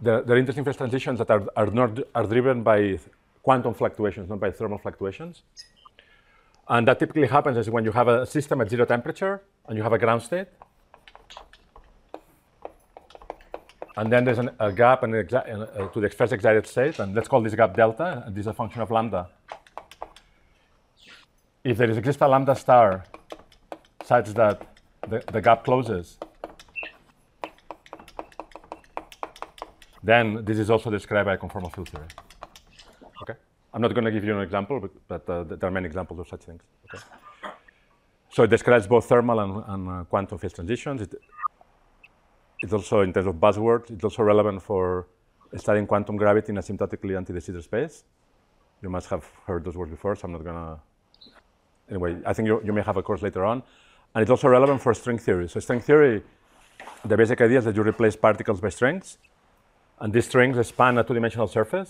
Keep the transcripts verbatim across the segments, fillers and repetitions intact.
the, the interesting phase transitions that are, are, not, are driven by quantum fluctuations, not by thermal fluctuations. And that typically happens is when you have a system at zero temperature and you have a ground state. And then there's an, a gap and uh, to the first excited state, and let's call this gap delta, and this is a function of lambda. If there is exists a lambda star such that the, the gap closes, then this is also described by conformal field theory. Okay? I'm not going to give you an example, but, but uh, there are many examples of such things. Okay? So it describes both thermal and, and uh, quantum phase transitions. It, It's also, in terms of buzzwords, it's also relevant for studying quantum gravity in asymptotically anti-de Sitter space. You must have heard those words before, so I'm not going to... Anyway, I think you, you may have a course later on. And it's also relevant for string theory. So string theory, the basic idea is that you replace particles by strings, and these strings span a two-dimensional surface.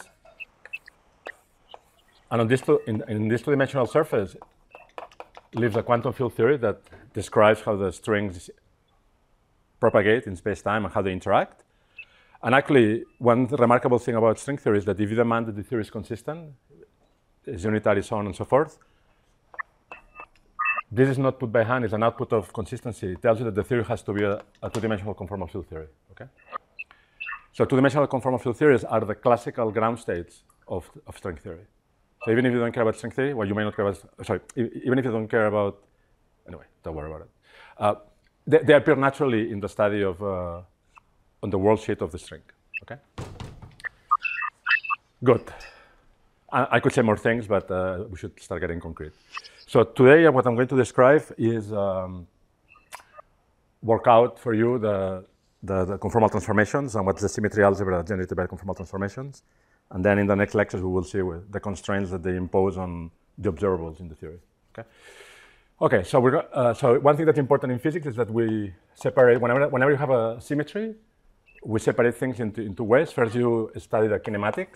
And on this two, in, in this two-dimensional surface lives a quantum field theory that describes how the strings propagate in space-time and how they interact. And actually, one remarkable thing about string theory is that if you demand that the theory is consistent, is unitary, so on and so forth, this is not put by hand, it's an output of consistency. It tells you that the theory has to be a, a two-dimensional conformal field theory, okay? So two-dimensional conformal field theories are the classical ground states of, of string theory. So even if you don't care about string theory, well, you may not care about, sorry, even if you don't care about, anyway, don't worry about it. Uh, They, they appear naturally in the study of, uh, on the world sheet of the string, okay? Good. I, I could say more things, but uh, we should start getting concrete. So today, what I'm going to describe is um, work out for you the, the, the conformal transformations and what's the symmetry algebra generated by conformal transformations. And then in the next lectures, we will see the constraints that they impose on the observables in the theory, okay? Okay, so, we're, uh, so one thing that's important in physics is that we separate, whenever, whenever you have a symmetry, we separate things into, into ways. First, you study the kinematics.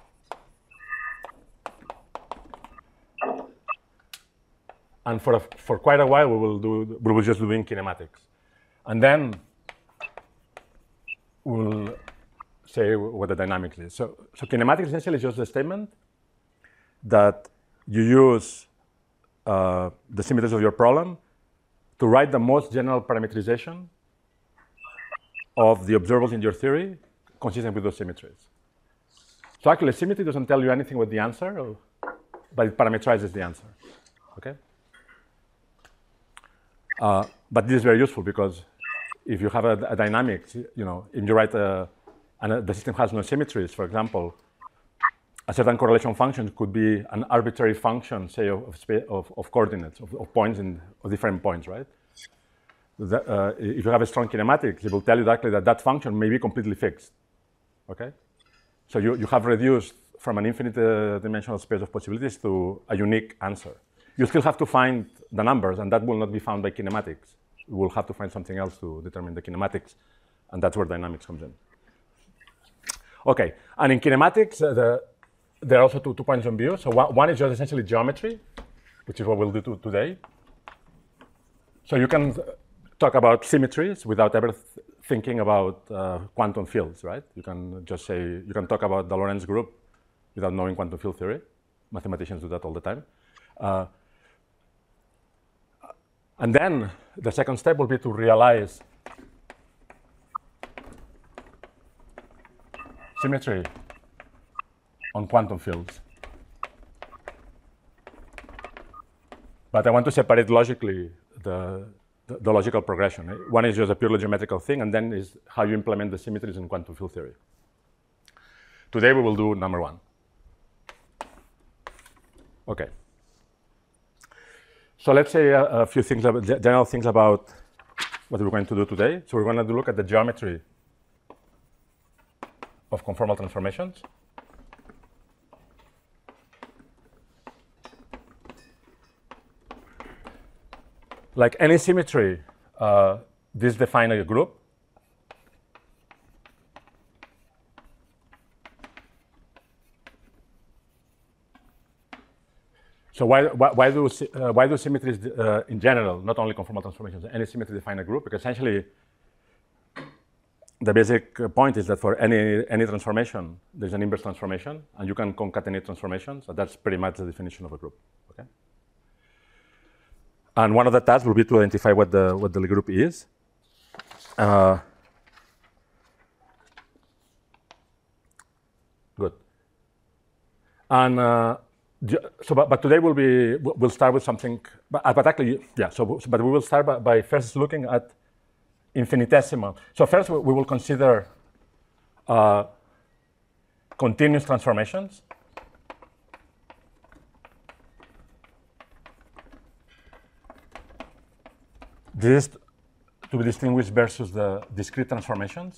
And for, a, for quite a while, we will, do, we will just do doing kinematics. And then we'll say what the dynamics is. So, so kinematics essentially is just the statement that you use Uh, the symmetries of your problem to write the most general parameterization of the observables in your theory consistent with those symmetries. So actually, symmetry doesn't tell you anything about the answer, or, but it parameterizes the answer, okay? Uh, but this is very useful because if you have a, a dynamics, you know, if you write a, and a, the system has no symmetries, for example, a certain correlation function could be an arbitrary function, say, of, of, of, of coordinates, of, of points, in, of different points, right? The, uh, if you have a strong kinematics, it will tell you directly that that function may be completely fixed, okay? So you, you have reduced from an infinite uh, dimensional space of possibilities to a unique answer. You still have to find the numbers, and that will not be found by kinematics. You will have to find something else to determine the kinematics, and that's where dynamics comes in. Okay, and in kinematics, uh, the there are also two, two points of view. So one, one is just essentially geometry, which is what we'll do to, today. So you can talk about symmetries without ever th thinking about uh, quantum fields, right? You can just say, you can talk about the Lorentz group without knowing quantum field theory. Mathematicians do that all the time. Uh, and then the second step will be to realize symmetry on quantum fields. But I want to separate logically the, the, the logical progression. One is just a purely geometrical thing, and then is how you implement the symmetries in quantum field theory. Today we will do number one. Okay. So let's say a, a few things, about, general things about what we're going to do today. So we're going to look at the geometry of conformal transformations. Like any symmetry, uh, this defines a group. So why, why, why, do, uh, why do symmetries uh, in general, not only conformal transformations, any symmetry define a group? Because essentially, the basic point is that for any, any transformation, there's an inverse transformation, and you can concatenate transformations, and that's pretty much the definition of a group. Okay? And one of the tasks will be to identify what the, what the Lie group is. Uh, good. And uh, so, but, but today we'll be, we'll start with something, but, but actually, yeah, so, but we will start by, by first looking at infinitesimal. So first we, we will consider uh, continuous transformations. This is to be distinguished versus the discrete transformations.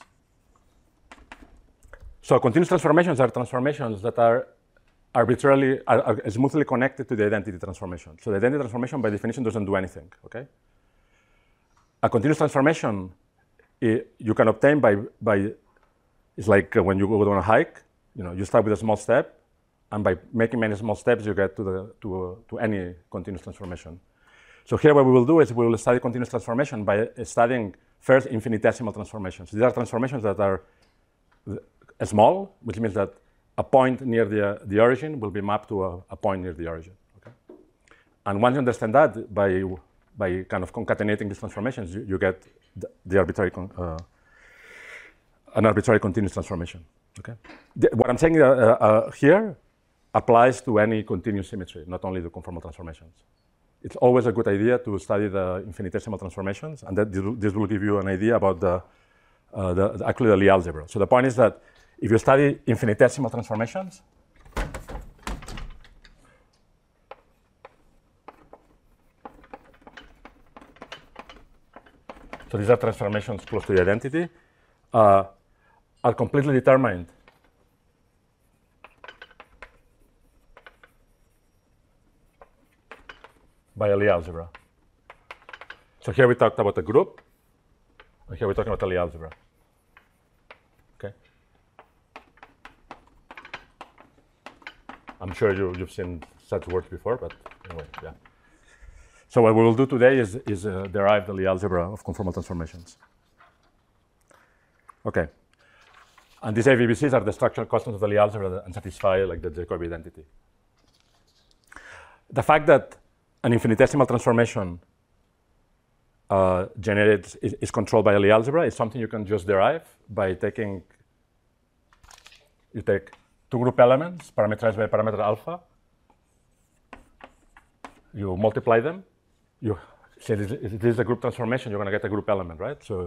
So continuous transformations are transformations that are arbitrarily, are, are smoothly connected to the identity transformation. So the identity transformation by definition doesn't do anything, okay? A continuous transformation it, you can obtain by, by, it's like when you go on a hike, you know, you start with a small step, and by making many small steps, you get to, the, to, uh, to any continuous transformation. So here what we will do is we will study continuous transformation by studying first infinitesimal transformations. These are transformations that are small, which means that a point near the, the origin will be mapped to a, a point near the origin. Okay? And once you understand that, by, by kind of concatenating these transformations, you, you get the, the arbitrary, uh, an arbitrary continuous transformation. Okay? The, what I'm saying uh, uh, here applies to any continuous symmetry, not only the conformal transformations. It's always a good idea to study the infinitesimal transformations, and that this will give you an idea about the, uh, the, the actually the Lie algebra. So the point is that if you study infinitesimal transformations, so these are transformations close to the identity, uh, are completely determined by a Lie algebra. So here we talked about a group, and here we're talking about a Lie algebra. Okay. I'm sure you, you've seen such words before, but anyway, yeah. So what we will do today is, is uh, derive the Lie algebra of conformal transformations. Okay. And these A V B Cs are the structural constants of the Lie algebra and satisfy like the Jacobi identity. The fact that an infinitesimal transformation uh, generates is, is controlled by a Lie algebra is something you can just derive by taking, you take two group elements parameterized by parameter alpha, you multiply them, you say this, if this is a group transformation, you're going to get a group element, right? So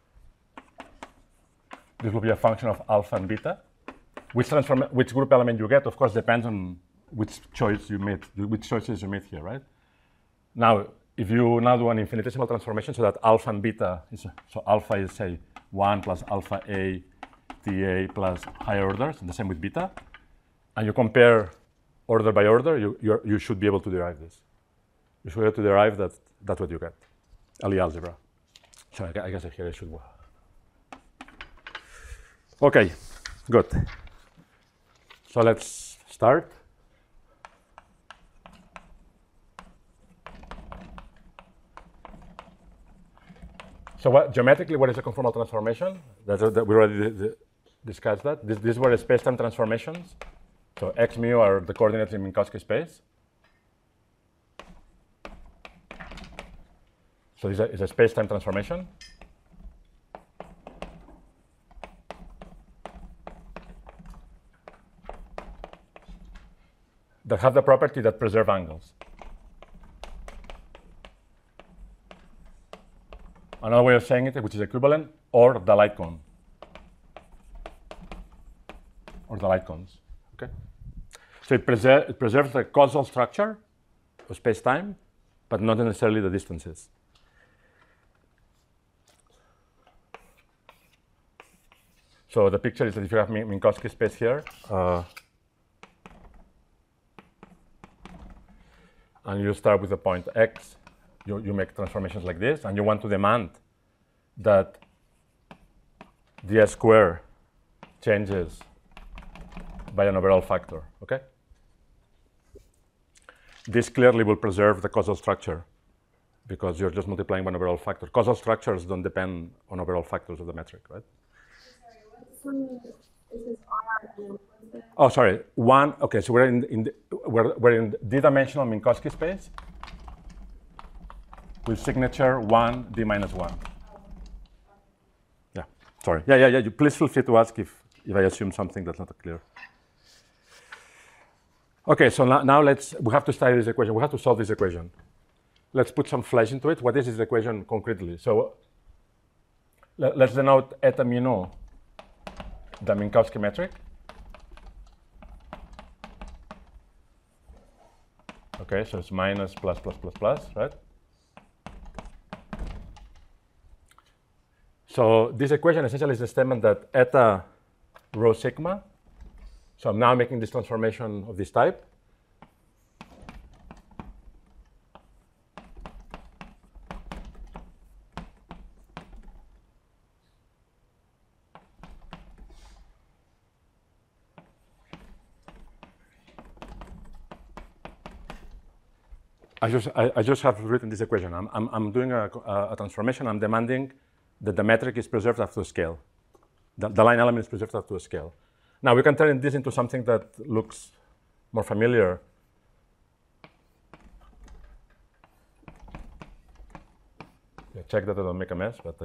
this will be a function of alpha and beta. Which transform, which group element you get, of course, depends on which choice you made, which choices you made here, right? Now, if you now do an infinitesimal transformation so that alpha and beta, is, so alpha is, say, one plus alpha A, T A plus higher orders, and the same with beta, and you compare order by order, you, you're, you should be able to derive this. You should be able to derive that, that's what you get, a Lie algebra. So I, I guess here I should. Okay, good. So let's start. So what, geometrically, what is a conformal transformation? That's a, that we already d discussed that. This, these were the space-time transformations. So x mu are the coordinates in Minkowski space. So this is a, a space-time transformation. That have the property that preserve angles. Another way of saying it, which is equivalent, or the light cone, or the light cones. Okay. So it, preser it preserves the causal structure of space-time, but not necessarily the distances. So the picture is that if you have Minkowski space here, uh, and you start with the point x, you, you make transformations like this, and you want to demand that the S square changes by an overall factor, okay? This clearly will preserve the causal structure because you're just multiplying by an overall factor. Causal structures don't depend on overall factors of the metric, right? This is R and what's the... Oh, sorry. One. Okay, so we're in in the, we're we're in d-dimensional Minkowski space with signature one d minus one. Yeah. Sorry. Yeah, yeah, yeah. You please feel free to ask if if I assume something that's not clear. Okay, so now, now let's we have to study this equation. We have to solve this equation. Let's put some flesh into it. What is this equation concretely? So let, let's denote eta mu nu the Minkowski metric. Okay, so it's minus plus plus plus plus, right? So this equation essentially is a statement that eta rho sigma. So I'm now making this transformation of this type. I just, I, I just have written this equation. I'm, I'm, I'm doing a, a transformation. I'm demanding that the metric is preserved up to a scale. The, the line element is preserved up to a scale. Now we can turn this into something that looks more familiar. Yeah, check that I don't make a mess, but. Uh,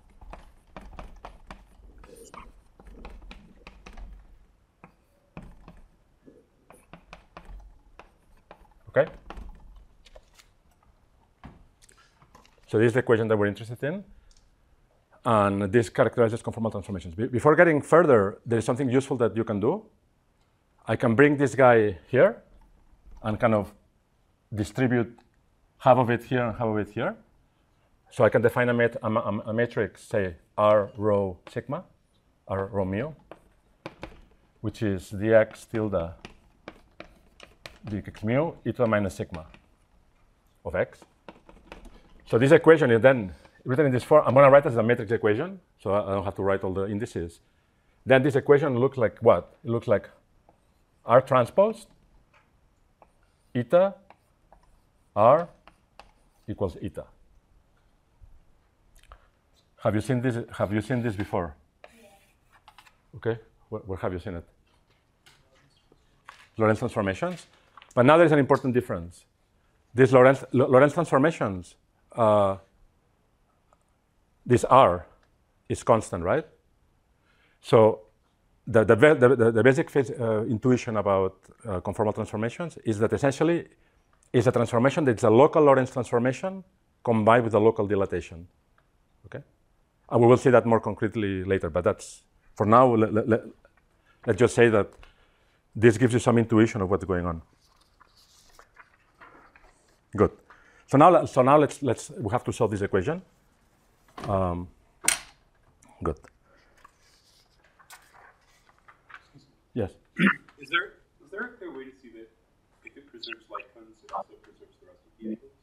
okay. So this is the equation that we're interested in. And this characterizes conformal transformations. Be before getting further, there is something useful that you can do. I can bring this guy here and kind of distribute half of it here and half of it here. So I can define a, mat a, a, a matrix, say R rho sigma, R rho mu, which is dx tilde dx mu e to the minus sigma of x. So this equation is then written in this form. I'm going to write it as a matrix equation, so I don't have to write all the indices. Then this equation looks like what? It looks like R transpose eta R equals eta. Have you seen this? Have you seen this before? Yeah. Okay. Where, where have you seen it? Lorentz transformations. But now there is an important difference. These Lorentz, Lorentz transformations. Uh, this R is constant, right? So the, the, the, the basic phase, uh, intuition about uh, conformal transformations is that essentially it's a transformation that's a local Lorentz transformation combined with a local dilatation, okay? And we will see that more concretely later, but that's, for now, let, let, let, let's just say that this gives you some intuition of what's going on. Good. So now, so now let's, let's, we have to solve this equation. Um, good. Yes? Is there, is there a clear way to see that if it preserves light cones, it also preserves the rest of the angles?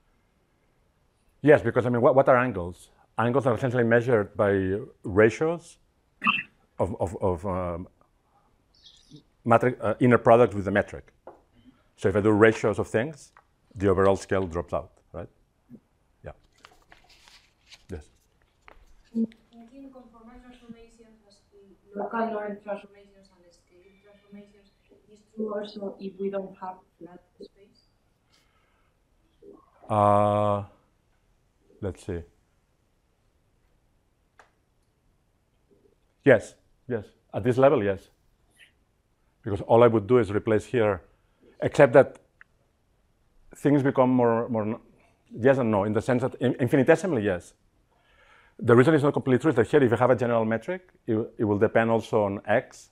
Yes, because I mean, what, what are angles? Angles are essentially measured by ratios of, of, of um, matrix, uh, inner product with the metric. So if I do ratios of things, the overall scale drops out, right? Yeah. Yes. In conformal transformations, as the local Lorentz transformations and the scaling transformations, is true also if we don't have flat space? Uh, let's see. Yes, yes. At this level, yes. Because all I would do is replace here, except that things become more, more yes and no, in the sense that in, infinitesimally, yes. The reason it's not completely true is that here, if you have a general metric, it, it will depend also on x.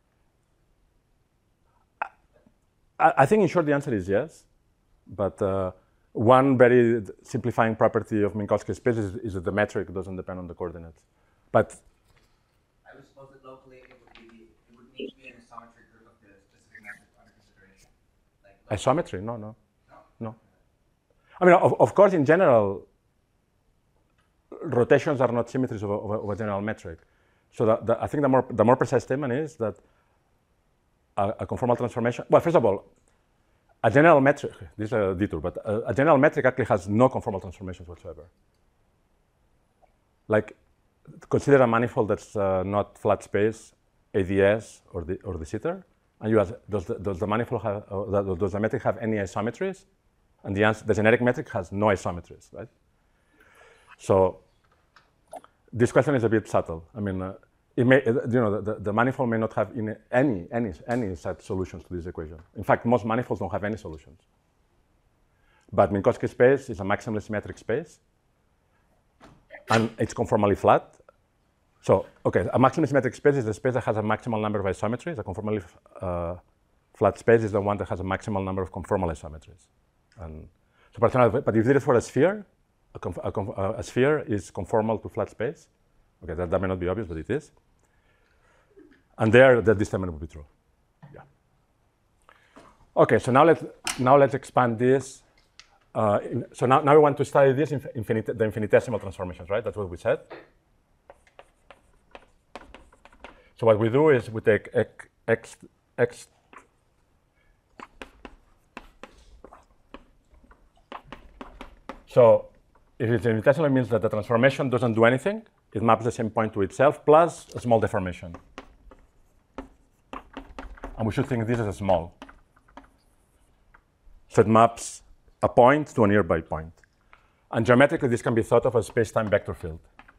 I, I think, in short, the answer is yes. But uh, one very simplifying property of Minkowski space is, is that the metric doesn't depend on the coordinates. But I would suppose that locally it would be it would need to be an isometry group of the specific metric under consideration. Like isometry? No, no, no. I mean, of, of course, in general, rotations are not symmetries of a, of a, of a general metric. So the, the, I think the more the more precise statement is that a, a conformal transformation. Well, first of all, a general metric. This is a detour, but a, a general metric actually has no conformal transformations whatsoever. Like consider a manifold that's uh, not flat space, A D S or the or de Sitter, and you ask, does the, does the manifold have, uh, does the metric have any isometries? And the answer, the generic metric has no isometries, right? So this question is a bit subtle. I mean, uh, it may, you know, the, the manifold may not have in any any any set solutions to this equation. In fact, most manifolds don't have any solutions. But Minkowski space is a maximally symmetric space, and it's conformally flat. So, okay, a maximally symmetric space is the space that has a maximal number of isometries. A conformally uh, flat space is the one that has a maximal number of conformal isometries. And so, but if it is for a sphere, a, conf a, conf a sphere is conformal to flat space. Okay, that, that may not be obvious, but it is. And there, that this statement would be true. Yeah. Okay, so now let's now let's expand this. Uh, in, so now, now we want to study this inf infinite, the infinitesimal transformations, right? That's what we said. So what we do is we take x, x, x so if it's infinitesimal, it means that the transformation doesn't do anything. It maps the same point to itself plus a small deformation. And we should think this as a small. So it maps a point to a nearby point. And geometrically, this can be thought of as space-time vector field.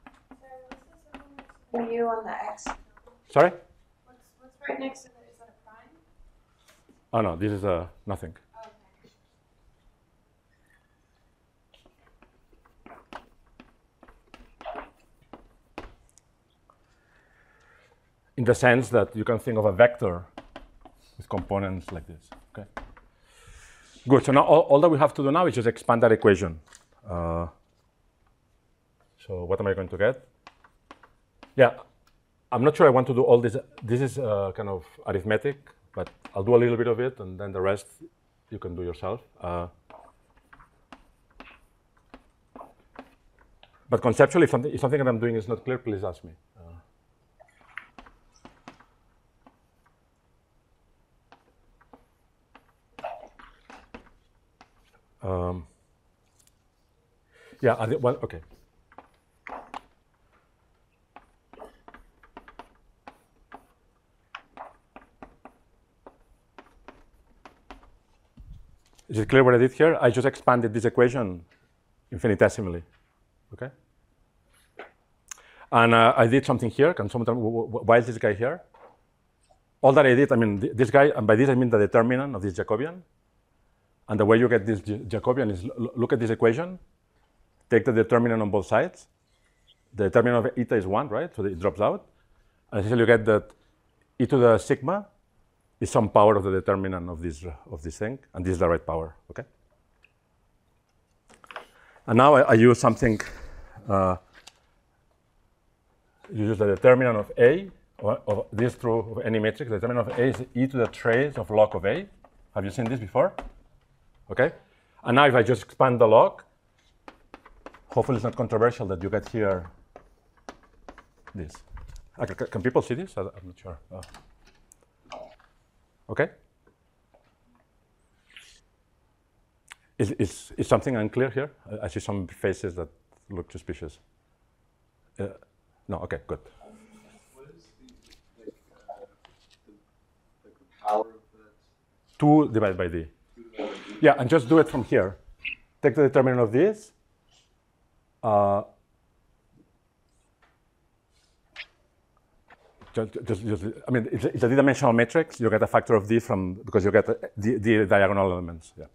So mu on the x. Sorry? What's, what's right next to it? Is that a prime? Oh, no, this is uh, nothing. Okay. In the sense that you can think of a vector with components like this. Okay. Good. So now all, all that we have to do now is just expand that equation. Uh, so what am I going to get? Yeah, I'm not sure I want to do all this. This is uh, kind of arithmetic, but I'll do a little bit of it, and then the rest you can do yourself. Uh, but conceptually, if something, if something that I'm doing is not clear, please ask me. Um, yeah, well, okay. Is it clear what I did here? I just expanded this equation infinitesimally, okay? And uh, I did something here. Can someone tell me why is this guy here? All that I did, I mean, th this guy, and by this I mean the determinant of this Jacobian. And the way you get this Jacobian is look at this equation, take the determinant on both sides. The determinant of eta is one, right? So it drops out. And essentially you get that e to the sigma is some power of the determinant of this, of this thing, and this is the right power, okay? And now I, I use something, uh, you use the determinant of A, or, of this true of any matrix. The determinant of A is e to the trace of log of A. Have you seen this before? Okay? And now if I just expand the log, hopefully it's not controversial that you get here this. Okay, can people see this? I'm not sure. Oh. Okay? Is, is, is something unclear here? I see some faces that look suspicious. Uh, no, okay, good. What is the, like, uh, the, like the power of that? two divided by d. Yeah, and just do it from here. Take the determinant of this. Uh, just, just, just, I mean, it's a, it's a d-dimensional matrix. You get a factor of d from, because you get the, the diagonal elements. Yeah.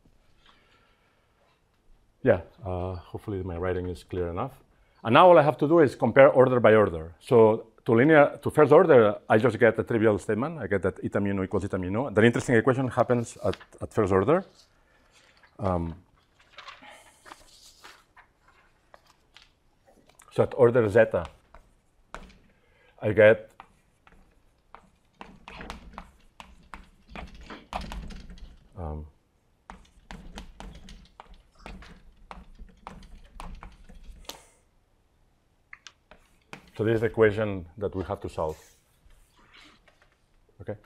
Yeah, uh, hopefully my writing is clear enough. And now all I have to do is compare order by order. So to linear, to first order, I just get a trivial statement. I get that eta mu nu equals eta mu nu. The interesting equation happens at, at first order. Um, so at order zeta, I get um, so this is the equation that we have to solve. Okay.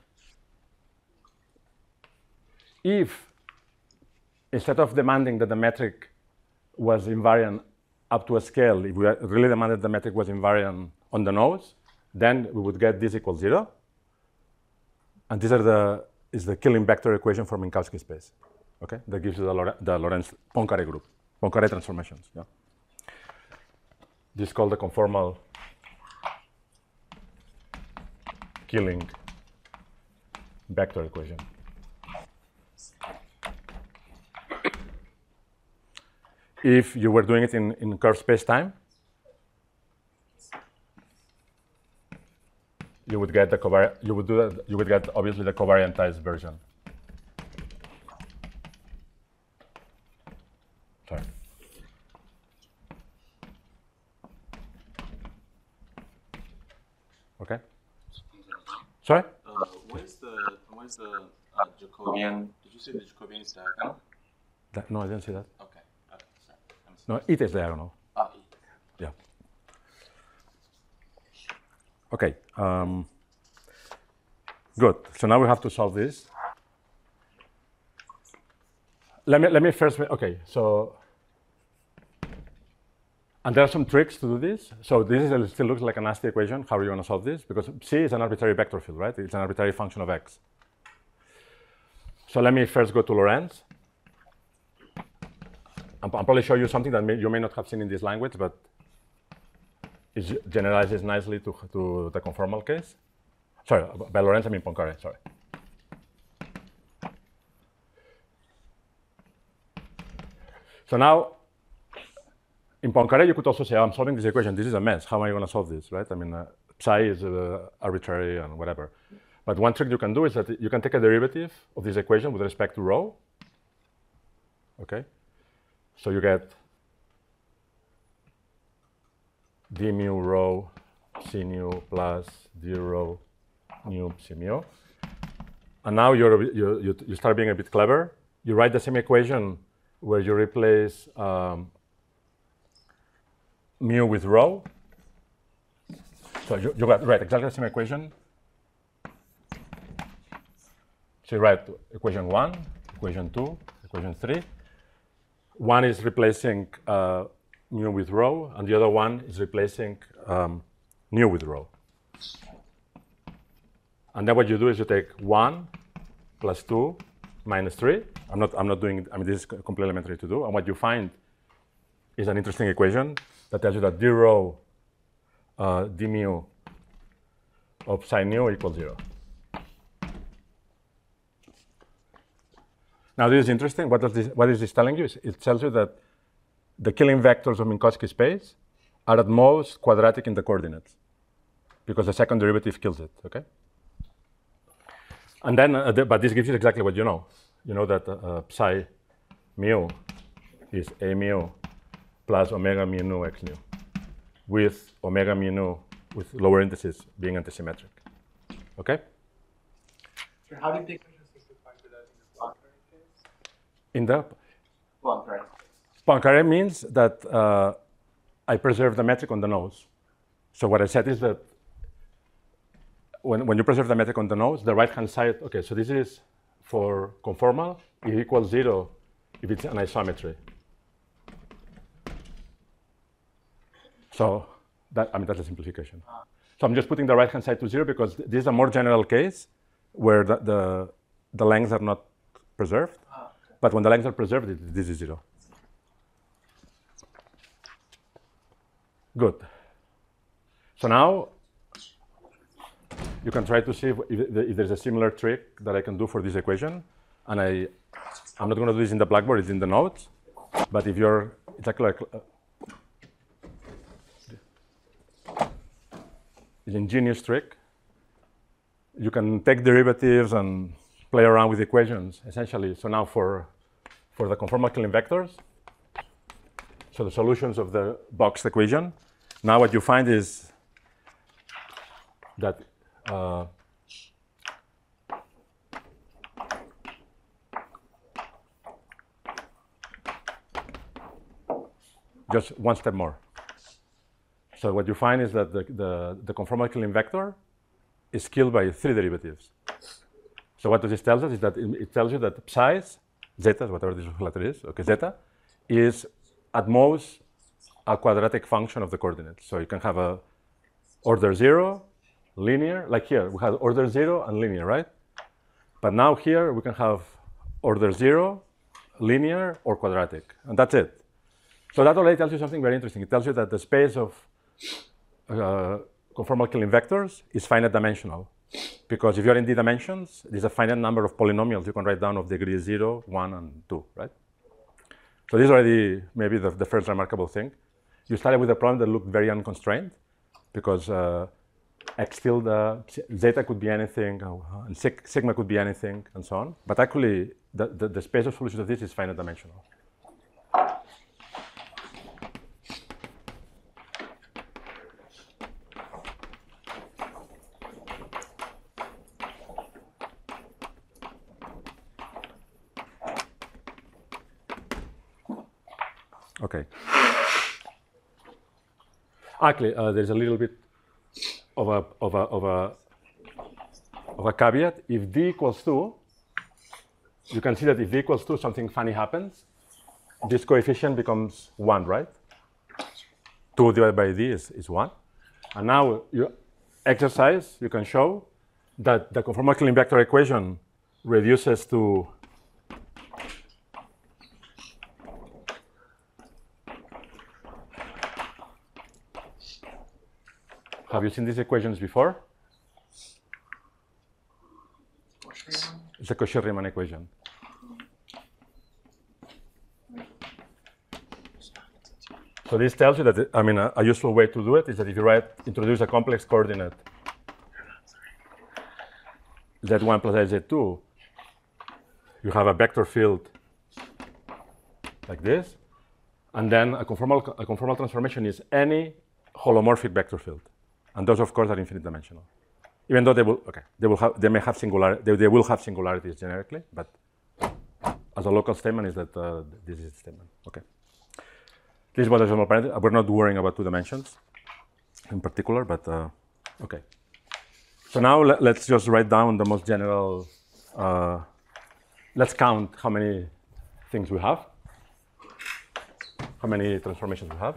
If instead of demanding that the metric was invariant up to a scale, if we really demanded the metric was invariant on the nodes, then we would get this equals zero. And these are the is the killing vector equation for Minkowski space. Okay, that gives you the, Lore, the Lorentz Poincare group, Poincare transformations. Yeah. This is called the conformal killing vector equation. If you were doing it in, in curved space-time, you would get the covariant. You would do that. You would get obviously the covariantized version. Sorry. Okay. Sorry. Uh, what is the what is the uh, Jacobian? Did you say the Jacobian is diagonal? That, no, I didn't see that. Okay. Okay. Sorry. I'm sorry. No, it is diagonal. Ah, E. Yeah. Okay. Um, good. So now we have to solve this. Let me let me first. Okay. So, and there are some tricks to do this. So this is a, still looks like a nasty equation. How are you going to solve this? Because C is an arbitrary vector field, right? It's an arbitrary function of x. So let me first go to Lorentz. I'm, I'm probably show you something that may, you may not have seen in this language, but it generalizes nicely to, to the conformal case. Sorry, by Lorentz I mean Poincare, sorry. So now, in Poincare, you could also say, oh, I'm solving this equation. This is a mess. How am I going to solve this, right? I mean, uh, psi is uh, arbitrary and whatever. But one trick you can do is that you can take a derivative of this equation with respect to rho. Okay? So you get d mu rho c nu plus d rho nu c mu. And now you're, you, you, you start being a bit clever. You write the same equation where you replace um, mu with rho. So you, you got right exactly the same equation. So you write equation one, equation two, equation three. One is replacing uh, mu with rho, and the other one is replacing um, nu with rho. And then what you do is you take one plus two minus three. I'm not, I'm not doing, I mean, this is completely elementary to do. And what you find is an interesting equation that tells you that d rho uh, d mu of psi nu equals zero. Now this is interesting. What, does this, what is this telling you? It tells you that the killing vectors of Minkowski space are at most quadratic in the coordinates because the second derivative kills it, okay? And then, uh, the, but this gives you exactly what you know. You know that uh, psi mu is a mu plus omega mu nu x nu, with omega mu nu with lower indices being antisymmetric, okay? So how did they simplify to that in the Poincare case? In the Poincare. Poincare means that uh, I preserve the metric on the nodes. So what I said is that when, when you preserve the metric on the nodes, the right-hand side, okay, so this is for conformal, it equals zero if it's an isometry. So that, I mean, that's a simplification. Ah. So I'm just putting the right-hand side to zero because this is a more general case where the, the, the lengths are not preserved. Ah, okay. But when the lengths are preserved, it, this is zero. Good. So now you can try to see if, if, if there's a similar trick that I can do for this equation. And I, I'm not going to do this in the Blackboard, it's in the notes. But if you're, it's actually like, uh, it's an ingenious trick. You can take derivatives and play around with equations, essentially. So now for, for the conformal killing vectors, so the solutions of the boxed equation, now what you find is that uh, just one step more. So what you find is that the, the, the conformal killing vector is killed by three derivatives. So what this tells us is that it, it tells you that psi, zeta, whatever this letter is, okay, zeta, is at most a quadratic function of the coordinates. So you can have a order zero, linear, like here, we have order zero and linear, right? But now here we can have order zero, linear, or quadratic, and that's it. So that already tells you something very interesting. It tells you that the space of uh, conformal Killing vectors is finite dimensional. Because if you're in d dimensions, there's a finite number of polynomials you can write down of degree zero, one, and two, right? So this is already maybe the, the first remarkable thing. You started with a problem that looked very unconstrained, because uh, x tilde, zeta could be anything, uh, and sig sigma could be anything, and so on. But actually, the, the, the space of solutions of this is finite dimensional. Okay. Actually, uh, there's a little bit of a, of, a, of, a, of a caveat. If d equals two, you can see that if d equals two, something funny happens. This coefficient becomes one, right? two divided by d is, is one. And now, you exercise, you can show that the conformal Killing vector equation reduces to Have you seen these equations before? It's a Cauchy-Riemann equation. So this tells you that, I mean, a, a useful way to do it is that if you write, introduce a complex coordinate z one plus z two, you have a vector field like this, and then a conformal, a conformal transformation is any holomorphic vector field. And those, of course, are infinite dimensional. Even though they will, okay, they will have, they may have singular, they, they will have singularities generically, but as a local statement is that uh, this is the statement. Okay. This is what is a small parenthesis. We're not worrying about two dimensions in particular, but uh, okay. So now let, let's just write down the most general. Uh, let's count how many things we have, how many transformations we have.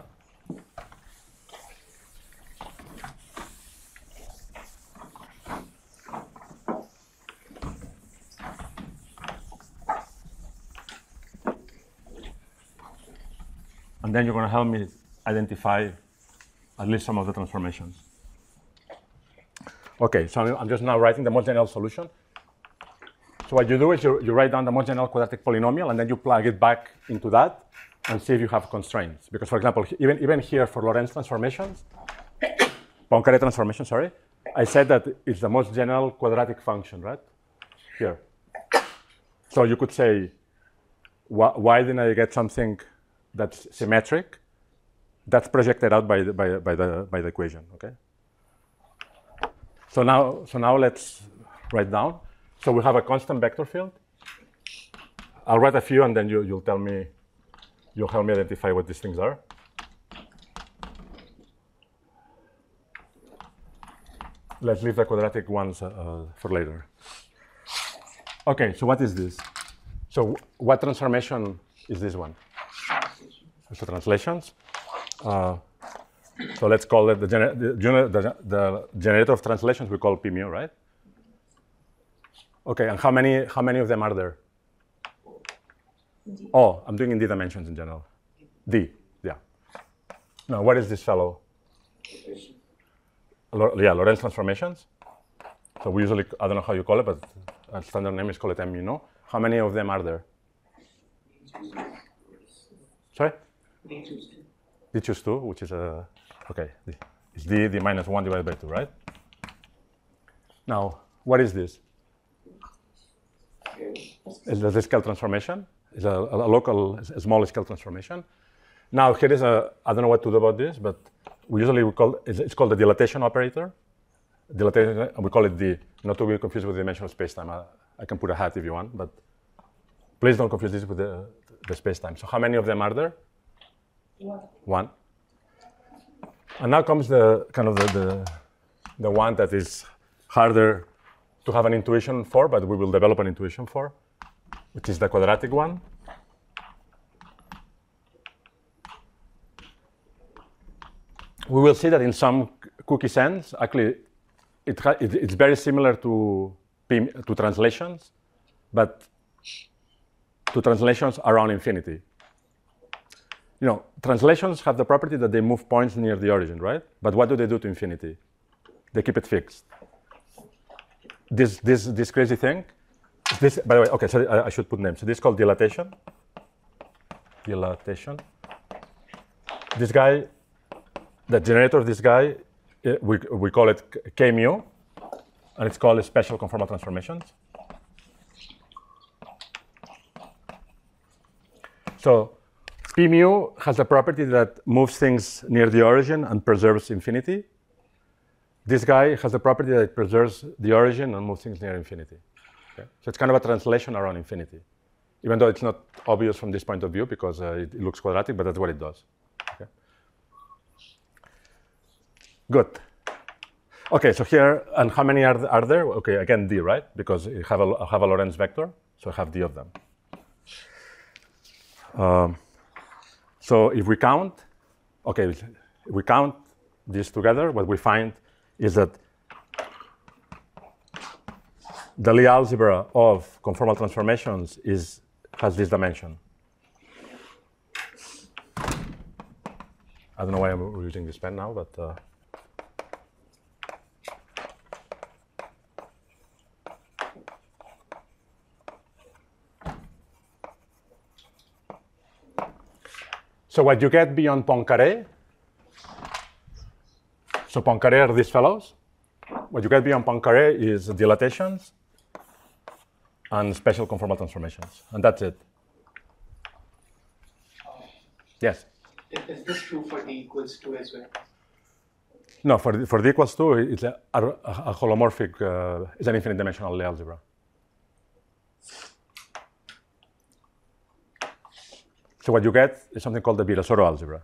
And then you're going to help me identify at least some of the transformations. Okay, so I'm just now writing the most general solution. So what you do is you, you write down the most general quadratic polynomial, and then you plug it back into that and see if you have constraints. Because, for example, even, even here for Lorentz transformations, Poincare transformation, sorry, I said that it's the most general quadratic function, right? Here. So you could say, wh why didn't I get something that's symmetric? That's projected out by the, by, by the, by the equation, okay? So now, so now let's write down. So we have a constant vector field. I'll write a few, and then you, you'll tell me, you'll help me identify what these things are. Let's leave the quadratic ones uh, for later. Okay, so what is this? So what transformation is this one? So translations. Uh, so let's call it the, gener the, gener the, the generator of translations. We call P mu, right? Okay, and how many how many of them are there? Oh, I'm doing in d dimensions in general. D, yeah. Now, what is this fellow? Lo yeah, Lorentz transformations. So we usually, I don't know how you call it, but a standard name is called it M mu, no? How many of them are there? Sorry? D choose two, which is a, okay, it's d, d minus one divided by two, right? Now, what is this? Is the scale transformation? It's a, a local, a small scale transformation. Now, here is a, I don't know what to do about this, but we usually we call, it's, it's called the dilatation operator. Dilatation, we call it D, not to be confused with the dimensional spacetime. I, I can put a hat if you want, but please don't confuse this with the, the spacetime. So how many of them are there? One. One. And now comes the kind of the, the, the one that is harder to have an intuition for, but we will develop an intuition for, which is the quadratic one. We will see that in some cookie sends, actually, it, it, it's very similar to, P, to translations, but to translations around infinity. You know, translations have the property that they move points near the origin, right? But what do they do to infinity? They keep it fixed. This, this, this crazy thing, this, by the way, okay, so I, I should put names. So this is called dilatation. Dilatation. This guy, the generator of this guy, we, we call it K mu, and it's called special conformal transformations. So P mu has a property that moves things near the origin and preserves infinity. This guy has the property that it preserves the origin and moves things near infinity. Okay? So it's kind of a translation around infinity, even though it's not obvious from this point of view because uh, it, it looks quadratic, but that's what it does. Okay? Good. Okay, so here, and how many are, are there? Okay, again, D, right? Because I have a, I have a Lorentz vector, so I have D of them. Um, so if we count, okay, if we count these together, what we find is that the Lie algebra of conformal transformations is, has this dimension. I don't know why I'm using this pen now, but uh, so what you get beyond Poincaré, so Poincaré are these fellows. What you get beyond Poincaré is dilatations and special conformal transformations, and that's it. Yes? Is this true for D equals two as well? No, for D, for D equals two, it's a, a, a holomorphic, uh, it's an infinite dimensional Lie algebra. So what you get is something called the Virasoro algebra,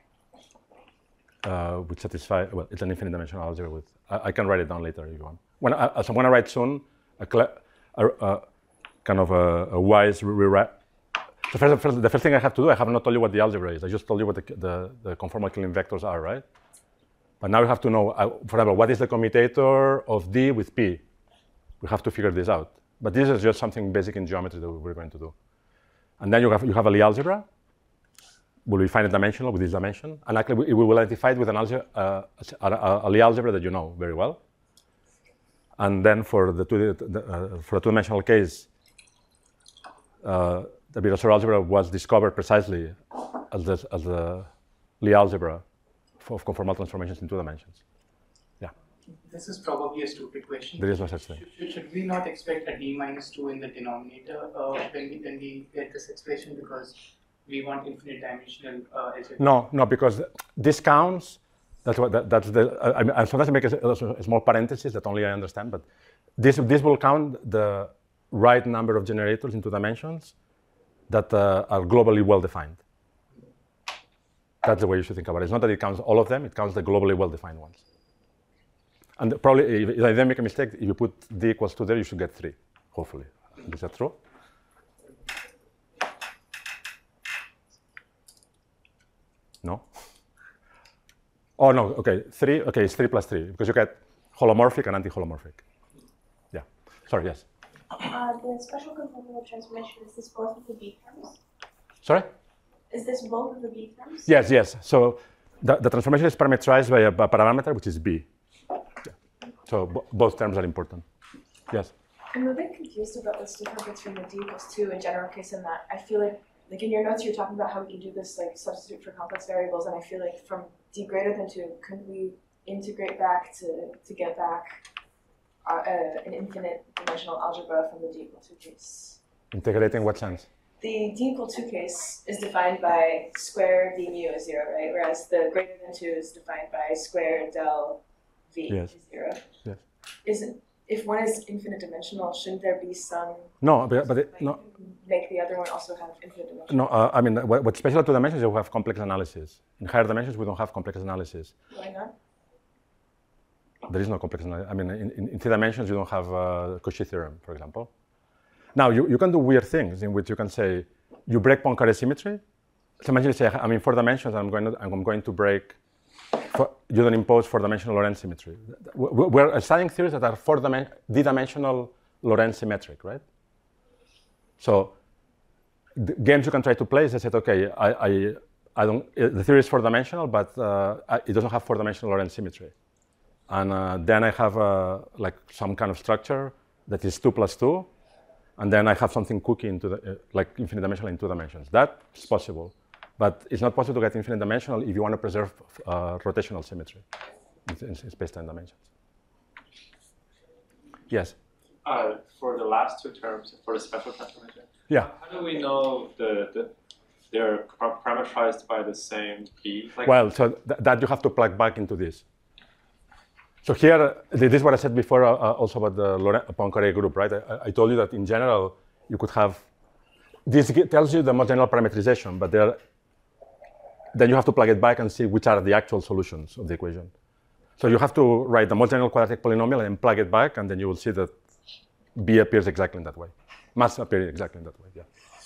uh, which satisfies, well, it's an infinite dimensional algebra with, I, I can write it down later if you want. When I, so I'm going to write soon a, a, a kind of a, a wise rewrite. So first, first, the first thing I have to do, I have not told you what the algebra is. I just told you what the, the, the conformal Killing vectors are, right? But now you have to know, uh, for example, what is the commutator of D with P? We have to figure this out. But this is just something basic in geometry that we're going to do. And then you have, you have a Lie algebra. Will be finite dimensional with this dimension, and actually we will identify it with an algebra, uh, a, a, a Lie algebra that you know very well. And then for the two the, uh, for a two-dimensional case, uh, the Virasoro algebra was discovered precisely as the as the Lie algebra of conformal transformations in two dimensions. Yeah. This is probably a stupid question. There is no such thing. Should, should we not expect a D minus two in the denominator uh, when we when we get this expression, because we want infinite dimensional uh, algebra? No, no, because this counts. That's what that, that's the. I mean, sometimes I make a, a small parenthesis that only I understand, but this this will count the right number of generators in two dimensions that uh, are globally well defined. That's the way you should think about it. It's not that it counts all of them; it counts the globally well defined ones. And probably, if I then make a mistake, if you put D equals two there, you should get three. Hopefully, is that true? No? Oh, no, okay, three, okay, it's three plus three, because you get holomorphic and anti-holomorphic. Yeah, sorry, yes? Uh, the special conformal transformation, is this both of the B terms? Sorry? Is this both of the B terms? Yes, yes, so the, the transformation is parameterized by a, a parameter, which is B. Yeah. So b both terms are important. Yes? I'm a bit confused about this difference between the D equals two and general case in that I feel like Like in your notes, you're talking about how we can do this, like substitute for complex variables, and I feel like from D greater than two, couldn't we integrate back to to get back uh, uh, an infinite dimensional algebra from the D equal two case? Integrate in what sense? The D equal two case is defined by square D mu is zero, right? Whereas the greater than two is defined by square del V Yes. is zero. Yes. Isn't if one is infinite dimensional, shouldn't there be some? No, but, but it, like, no. Make the other one also have infinite dimension? No, uh, I mean, what, what's special at two dimensions is we have complex analysis. In higher dimensions, we don't have complex analysis. Why not? There is no complex analysis. I mean, in, in, in three dimensions, you don't have uh, Cauchy theorem, for example. Now, you, you can do weird things in which you can say, you break Poincaré symmetry. So imagine you say, I'm in four dimensions, and I'm going to, I'm going to break for, you don't impose four-dimensional Lorentz symmetry. We're studying theories that are four dimen d-dimensional Lorentz symmetric, right? So the games you can try to play is I said, okay, I, I, I don't, the theory is four-dimensional, but uh, it doesn't have four-dimensional Lorentz symmetry. And uh, then I have uh, like some kind of structure that is two plus two, and then I have something cookie into the, uh, like infinite dimensional in two dimensions. That's possible, but it's not possible to get infinite dimensional if you want to preserve uh, rotational symmetry in, in space-time dimensions. Yes? Uh, for the last two terms, for the special transformation, yeah. How do we know the, the they're parameterized by the same P? Like well, so th that you have to plug back into this. So here, this is what I said before uh, also about the Laurent Poincaré group, right? I, I told you that in general, you could have, this tells you the most general parameterization, but there, then you have to plug it back and see which are the actual solutions of the equation. So you have to write the most general quadratic polynomial and plug it back, and then you will see that B appears exactly in that way. Must appear exactly in that way, yeah.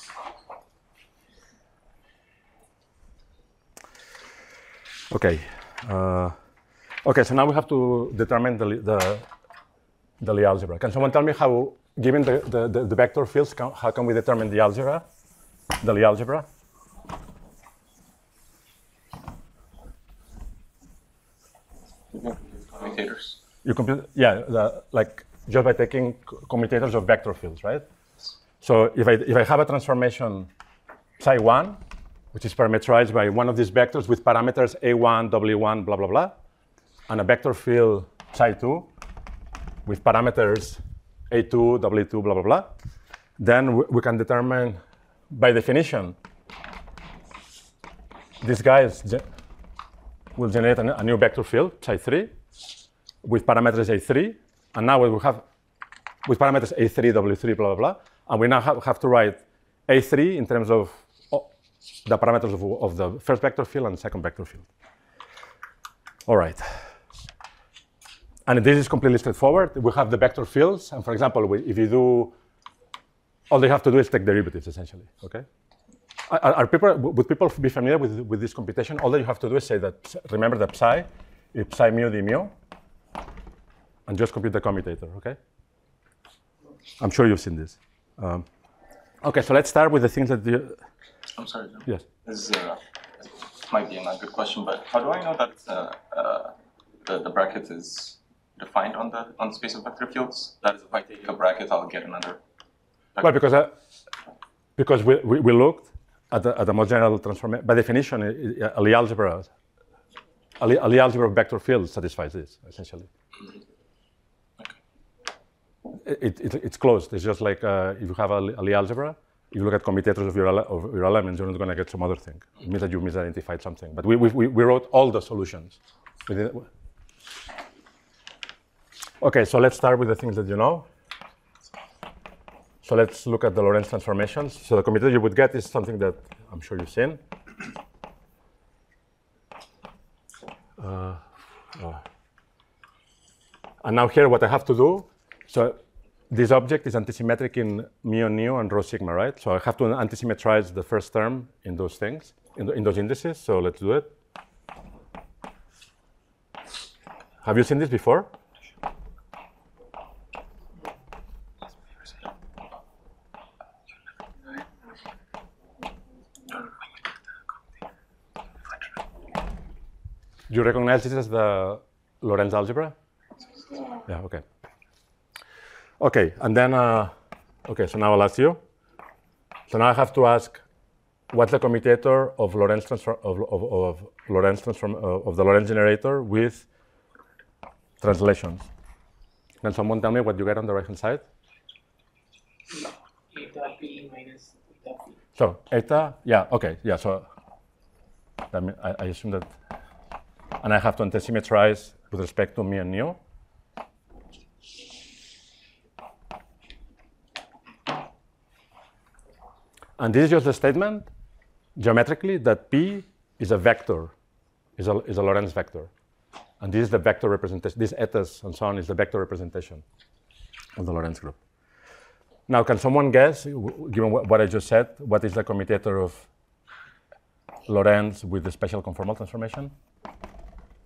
Okay. Uh, okay, so now we have to determine the, the, the Lie algebra. Can someone tell me how, given the, the, the, the vector fields, can, how can we determine the algebra, the Lie algebra? commutators. You compute, yeah, the, like just by taking commutators of vector fields, right? So if I, if I have a transformation psi one, which is parameterized by one of these vectors with parameters a one, w one, blah, blah, blah, and a vector field psi two with parameters a two, w two, blah, blah, blah, then we, we can determine, by definition, these guys ge will generate a, a new vector field, psi three, with parameters a three, and now we have, with parameters a three, w three, blah, blah, blah, and we now have, have to write a three in terms of the parameters of, of the first vector field and the second vector field. All right. And this is completely straightforward. We have the vector fields, and for example, we, if you do, all they have to do is take derivatives, essentially, okay? Are, are people, would people be familiar with, with this computation? All that you have to do is say that, remember that psi is psi mu d mu, and just compute the commutator, okay? I'm sure you've seen this. Um, okay, so let's start with the things that you, I'm sorry, John. yes. This is, uh, might be a not good question, but how do I know that uh, uh, the, the bracket is defined on the on the space of vector fields? That is, if I take a bracket, I'll get another. Vector. Well, because uh, because we, we, we looked at the, at the most general transformation. By definition, a Lie algebra, a Lie algebra of vector fields satisfies this essentially. Mm-hmm. It, it, it's closed. It's just like uh, if you have a, a Lie algebra, if you look at commutators of your, of your elements, you're not going to get some other thing. It means that you misidentified something. But we, we, we wrote all the solutions. Okay, so let's start with the things that you know. So let's look at the Lorentz transformations. So the commutator you would get is something that I'm sure you've seen. Uh, oh. And now here, what I have to do, so this object is antisymmetric in mu and nu and rho sigma, right? So I have to antisymmetrize the first term in those things, in, the, in those indices. So let's do it. Have you seen this before? Do you recognize this as the Lorentz algebra? Yeah. Yeah, okay. Okay, and then, uh, okay, so now I'll ask you. So now I have to ask, what's the commutator of Lorentz transform of, of, of Lorentz transform uh, of the Lorentz generator with translations? Can someone tell me what you get on the right-hand side? Eta p minus eta p. So eta, yeah, okay, yeah. So that mean, I, I assume that, and I have to antisymmetrize with respect to mu and nu. And this is just a statement, geometrically, that P is a vector, is a, is a Lorentz vector. And this is the vector representation, this etas and so on is the vector representation of the Lorentz group. Now, can someone guess, given what I just said, what is the commutator of Lorentz with the special conformal transformation?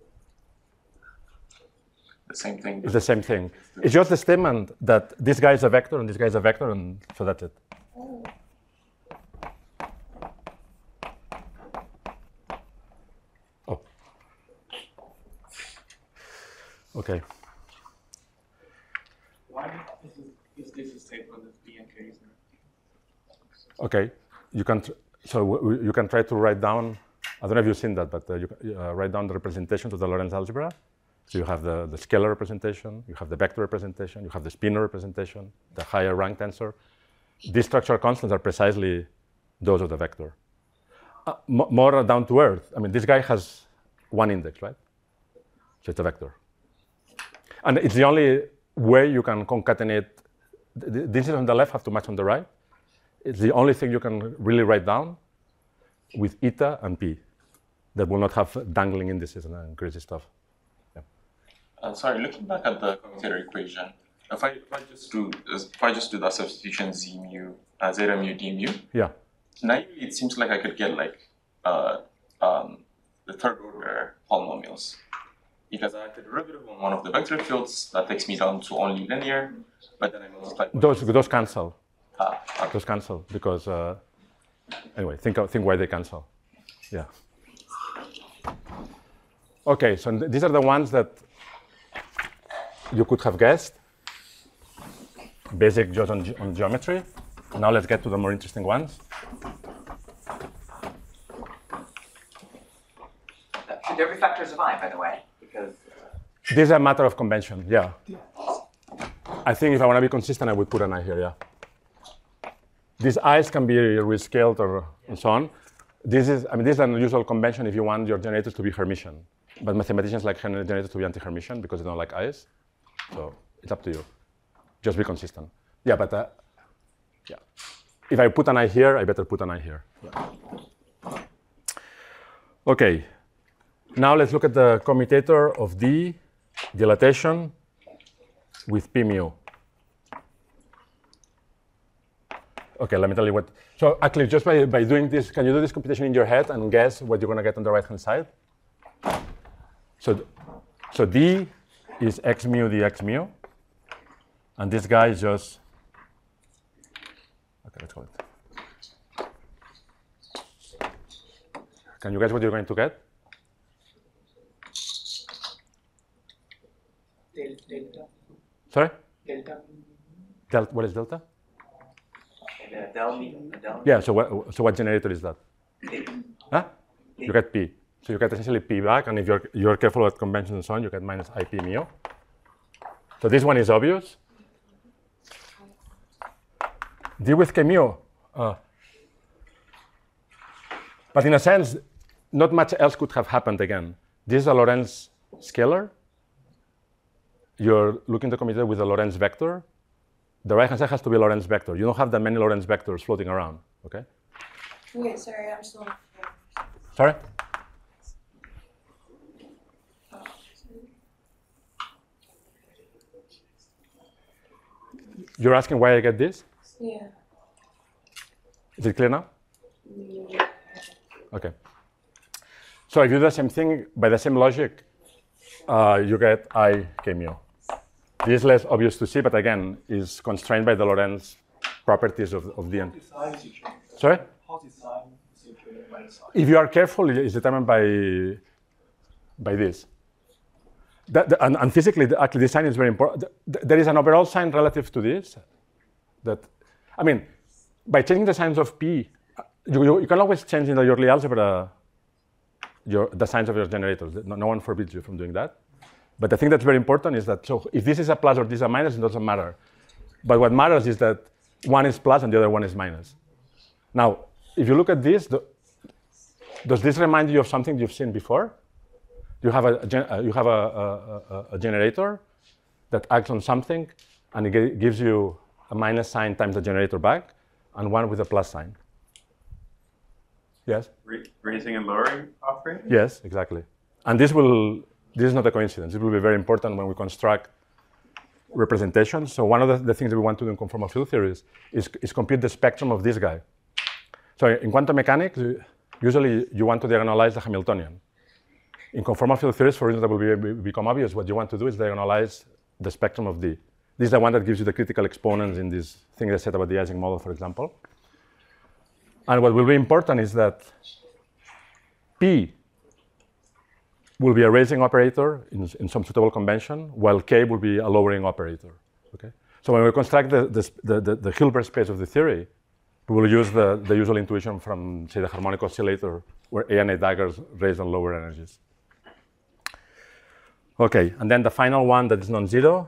the same thing. It's the same thing. It's just the statement that this guy is a vector and this guy is a vector, and so that's it. Oh. Okay. Why is, is this a statement of B and K? Okay. You can tr- so w- you can try to write down. I don't know if you've seen that, but uh, you can uh, write down the representation to the Lorentz algebra. So you have the, the scalar representation, you have the vector representation, you have the spinor representation, the higher rank tensor. These structural constants are precisely those of the vector. Uh, m- more down to earth. I mean, this guy has one index, right? So it's a vector. And it's the only way you can concatenate. The indices on the left have to match on the right. It's the only thing you can really write down with eta and p that will not have dangling indices and crazy stuff. Uh, sorry, looking back at the commutator equation, if I if I just do if I just do that substitution z mu uh, zeta mu d mu, Yeah. naively it seems like I could get like uh, um, the third order polynomials because I have the derivative on one of the vector fields that takes me down to only linear, but then I multiply. Those those cancel. Ah, ah. Those cancel because uh, anyway, think of, think why they cancel. Yeah. Okay, so th- these are the ones that you could have guessed. Basic just on, ge- on geometry. Now let's get to the more interesting ones. Should every factor survive, by the way? Because This is a matter of convention. Yeah. I think if I want to be consistent, I would put an I here. Yeah. These i's can be rescaled or and so on. This is, I mean, this is an unusual convention if you want your generators to be Hermitian. But mathematicians like generators to be anti-Hermitian because they don't like i's. So it's up to you. Just be consistent. Yeah, but uh, yeah. If I put an I here, I better put an I here. Yeah. Okay. Now let's look at the commutator of D dilatation with P mu. Okay, let me tell you what. So actually, just by, by doing this, can you do this computation in your head and guess what you're going to get on the right-hand side? So, so D is x mu dx mu, and this guy is just, okay, let's call it. Can you guess what you're going to get? Del- Delta. Sorry? Delta. Del- what is delta? the del mu, the del Yeah, so what, so what generator is that? P. Huh? You get P. So you get essentially P back, and if you're, you're careful with conventions and so on, you get minus I P mu. So this one is obvious. D with K mu. Uh, but in a sense, not much else could have happened again. This is a Lorentz scalar. You're looking to commute with a Lorentz vector. The right-hand side has to be a Lorentz vector. You don't have that many Lorentz vectors floating around, okay? Wait, sorry, I'm still. Sorry? You're asking why I get this? Yeah. Is it clear now? Okay. So if you do the same thing by the same logic, uh, you get I K mu. This is less obvious to see, but again, is constrained by the Lorentz properties of, of the end. Sorry? How is sign situated by the sign? If you are careful, it's determined by, by this. That, the, and, and physically, the, actually, this sign is very important. The, there is an overall sign relative to this. That, I mean, by changing the signs of P, you, you, you can always change in the Yorley algebra your, the signs of your generators. No, no one forbids you from doing that. But the thing that's very important is that, so if this is a plus or this is a minus, it doesn't matter. But what matters is that one is plus and the other one is minus. Now, if you look at this, the, does this remind you of something you've seen before? You have a, a you have a, a, a, a generator that acts on something, and it g- gives you a minus sign times the generator back, and one with a plus sign. Yes? Ra- raising and lowering operator? Yes, exactly. And this will, this is not a coincidence. It will be very important when we construct representations. So one of the, the things that we want to do in conformal field theory is, is, is compute the spectrum of this guy. So in quantum mechanics, usually you want to diagonalize the Hamiltonian. in conformal field theories, for reasons that will be, be, become obvious, what you want to do is diagonalize the spectrum of D. This is the one that gives you the critical exponents in this thing I said about the Ising model, for example. And what will be important is that P will be a raising operator in, in some suitable convention, while K will be a lowering operator. Okay? So when we construct the, the, the, the Hilbert space of the theory, we will use the, the usual intuition from, say, the harmonic oscillator, where A and A daggers raise and lower energies. Okay, and then the final one that is non-zero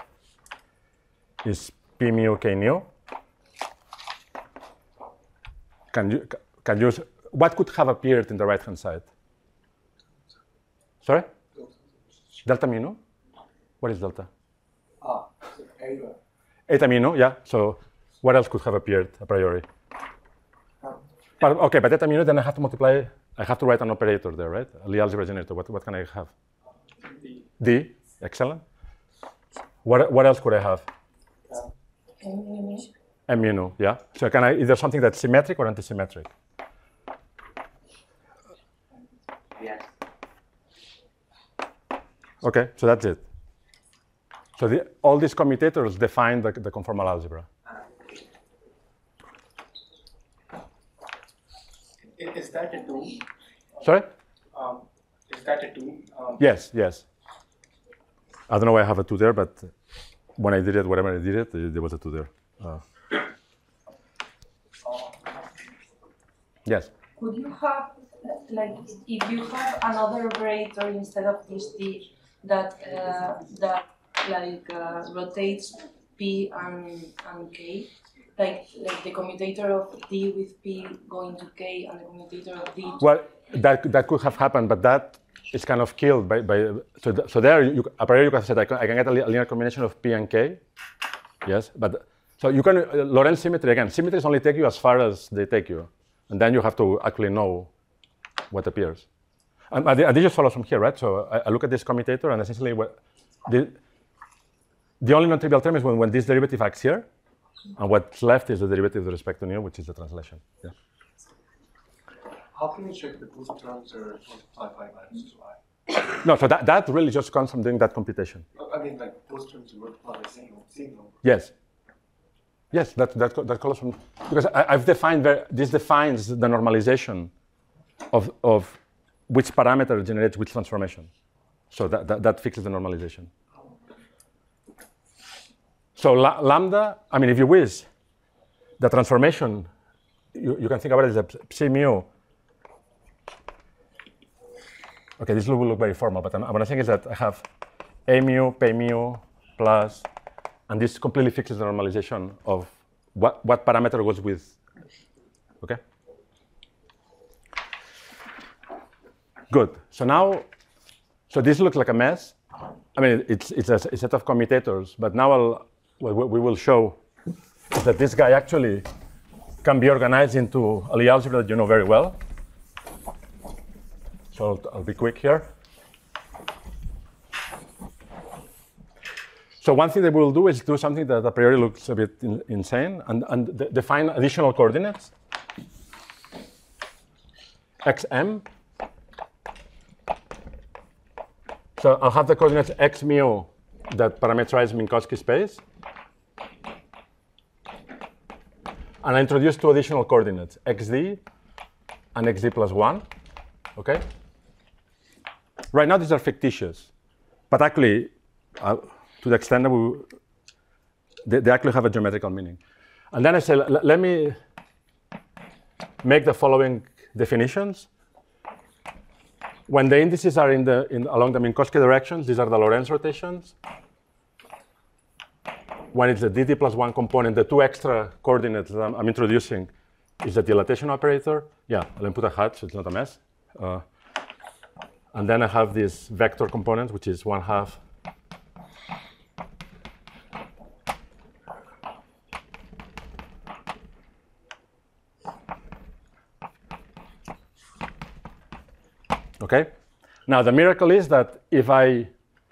is P mu K nu. Can you, can you, what could have appeared in the right-hand side? Sorry? Delta mu nu? What is delta? Ah, so eta. Eta mu nu, yeah. So what else could have appeared a priori? Um, But, okay, but eta mu nu, then I have to multiply, I have to write an operator there, right? A Lie algebra generator. What, what can I have? D. D, excellent. What, what else could I have? M mu nu, yeah. So can I either something that's symmetric or antisymmetric? Yes. Okay, so that's it. So the, all these commutators define the, the conformal algebra. I- Is that a two? Sorry? Um, is that a two? Um, Yes, yes. I don't know why I have a two there, but when I did it, whenever I did it, there was a two there. Uh, yes. Could you have, like, if you have another operator instead of this D that uh, that like uh, rotates P and and K, like like the commutator of D with P going to K and the commutator of D. Well, that that could have happened, but that is kind of killed by by. So th so there, you, a priori, you can say I can, I can get a, li a linear combination of P and K. Yes, but so you can uh, Lorentz symmetry again. Symmetries only take you as far as they take you, and then you have to actually know what appears. And, and this just follows from here, right? So I, I look at this commutator, and essentially, what the the only non-trivial term is when, when this derivative acts here, and what's left is the derivative with respect to nu, which is the translation. Yeah. How can you check that both terms are multiplied by minus two i? No, so that, that really just comes from doing that computation. I mean, like, both terms are multiplied by same, same number. Yes. Yes, that, that, that comes from, because I, I've defined, very, this defines the normalization of, of which parameter generates which transformation. So that, that, that fixes the normalization. So la, lambda, I mean, if you wish, the transformation, you, you can think about it as a psi mu. Okay, this will look very formal, but I'm, what I'm saying is that I have a mu, p mu, plus, and this completely fixes the normalization of what, what parameter goes with, okay? Good, so now, so this looks like a mess. I mean, it's, it's a, a set of commutators, but now I'll, what we will show is that this guy actually can be organized into a Lie algebra that you know very well. So I'll, I'll be quick here. So one thing that we'll do is do something that a priori looks a bit in, insane, and, and de define additional coordinates. Xm. So I'll have the coordinates x mu that parameterize Minkowski space. And I introduce two additional coordinates, xd and xd plus one. Okay? Right now, these are fictitious. But actually, uh, to the extent that we, they, they actually have a geometrical meaning. And then I say, let me make the following definitions. When the indices are in the, in, along the Minkowski directions, these are the Lorentz rotations. When it's the dd plus one component, the two extra coordinates that I'm, I'm introducing is the dilatation operator. Yeah, I'll put a hat so it's not a mess. Uh, and then I have this vector component, which is one half okay? Now, the miracle is that if I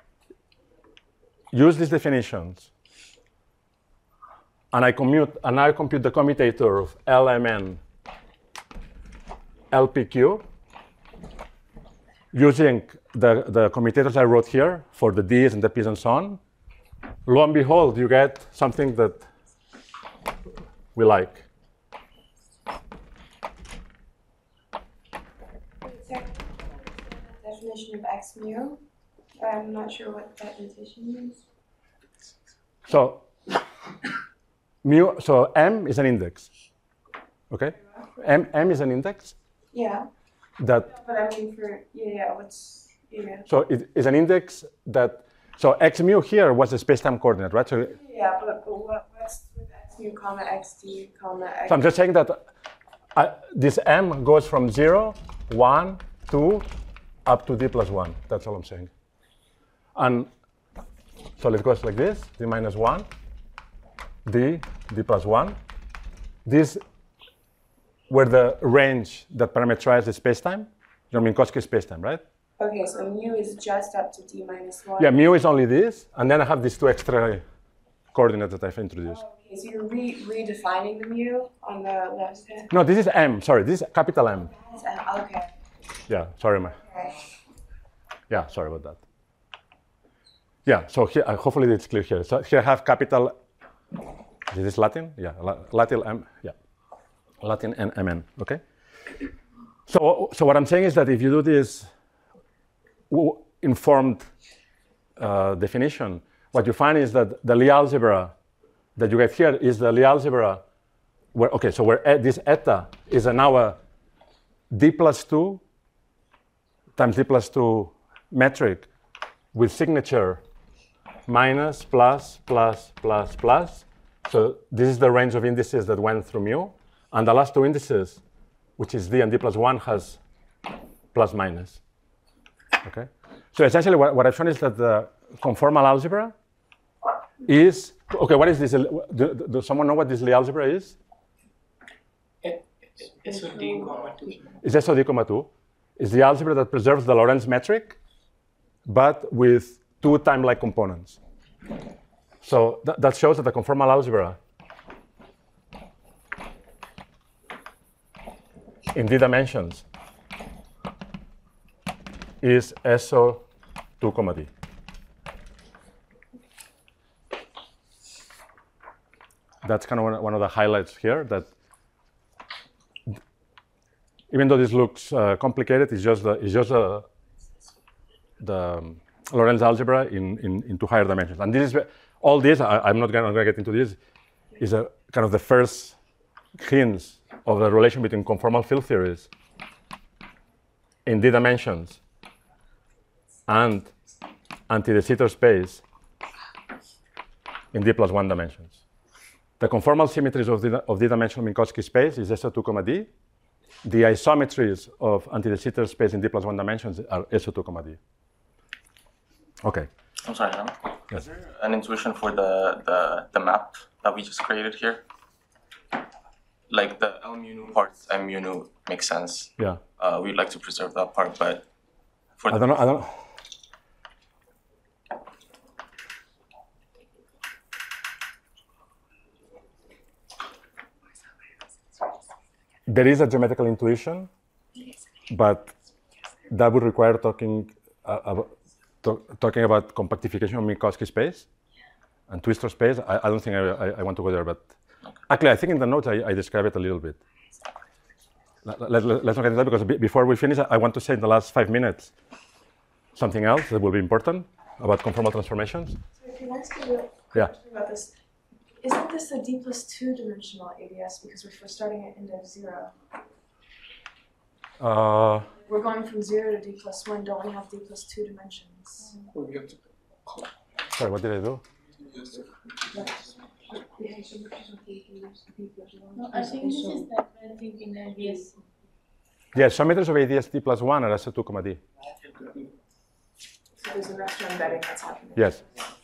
use these definitions and I commute, and I compute the commutator of L M N L P Q, using the, the commutators I wrote here for the D's and the P's and so on, lo and behold, you get something that we like. Definition of X mu. I'm not sure what that notation means. So mu, so M is an index. Okay? M, M is an index Yeah. that, But I mean for, yeah, yeah, what's, yeah. so it is an index that, so X mu here was the space-time coordinate, right? So, Yeah, but, but what, what's with X mu, comma, X d, comma, X? so I'm just saying that uh, this M goes from zero, one, two, up to D plus one. That's all I'm saying. And so let's go like this, D minus one, D, D plus one. These were the range that parameterized the spacetime, you know, Minkowski spacetime, right? Okay, so mu is just up to d minus one. Yeah, mu is only this, and then I have these two extra coordinates that I've introduced. Okay, so you're re redefining the mu on the left hand? No, this is M, sorry, this is capital M. It's, uh, Okay, Yeah, sorry, ma. okay. Yeah, sorry about that. Yeah, so here, uh, hopefully it's clear here. So here I have capital, is this Latin? Yeah, La Latin M, yeah. Latin and M N, okay? So, so what I'm saying is that if you do this w informed uh, definition, what you find is that the Lie algebra that you get here is the Lie algebra where, okay, so where e this eta is a now a D plus two times D plus two metric with signature minus, plus, plus, plus, plus. So this is the range of indices that went through mu. And the last two indices, which is D and D plus one, has plus minus. Okay? So essentially what, what I've shown is that the conformal algebra is, okay, what is this? Do, does someone know what this Lie algebra is? S O D comma two. It's S O D comma two. It's the algebra that preserves the Lorentz metric, but with two time-like components. So th that shows that the conformal algebra in D dimensions is S O two comma D. That's kind of one, one of the highlights here, that even though this looks uh, complicated, it's just the, it's just the, the um, Lorentz algebra in, in, into higher dimensions. And this is, all this, I, I'm not going to get into this, is a kind of the first hints of the relation between conformal field theories in D dimensions and anti-de Sitter space in D plus one dimensions. The conformal symmetries of D, of D-dimensional Minkowski space is S O two comma D. The isometries of anti-de Sitter space in D plus one dimensions are S O two comma D. Okay. I'm sorry, Adam. Yes. Is there an intuition for the, the, the map that we just created here? Like the L mu nu part, M mu nu makes sense. Yeah. Uh, we'd like to preserve that part, but for I don't know. I don't. There is a geometrical intuition, but that would require talking uh, about to, talking about compactification of Minkowski space and twistor space. I, I don't think I, I, I want to go there, but actually, I think in the notes I, I describe it a little bit. Let, let, let, let's not get into that, because b before we finish, I want to say in the last five minutes something else that will be important about conformal transformations. So can I ask you a Yeah. question about this? Isn't this a D plus two dimensional A D S because we're starting at index zero? Uh, We're going from zero to D plus one. Don't we have D plus two dimensions? Well, you have to sorry, what did I do? No, I think this is the red thing in A D S. Yes, symmetries of A D S D plus one are S O two comma D. So there's an extra embedding that's happening. Yes.